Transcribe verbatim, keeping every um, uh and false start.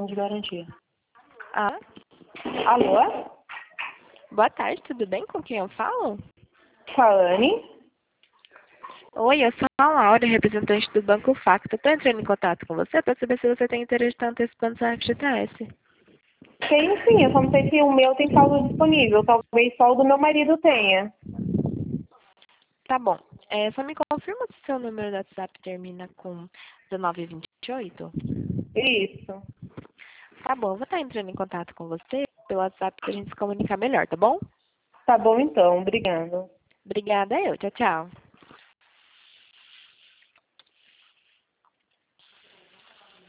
fundo de garantia. Ah, Alô? boa tarde, tudo bem? Com quem eu falo? Com a Anne? Oi, eu sou a Laura, representante do Banco Facto. Estou entrando em contato com você para saber se você tem interesse de estar antecipando seu F G T S. Tenho sim, eu só não sei se o meu tem saldo disponível. Talvez só o do meu marido tenha. Tá bom. É, só me confirma se seu número do WhatsApp termina com dezenove vinte e oito? Isso. Tá bom, eu vou estar entrando em contato com você pelo WhatsApp para a gente se comunicar melhor, tá bom? Tá bom então, obrigada. Obrigada, eu. Tchau, tchau.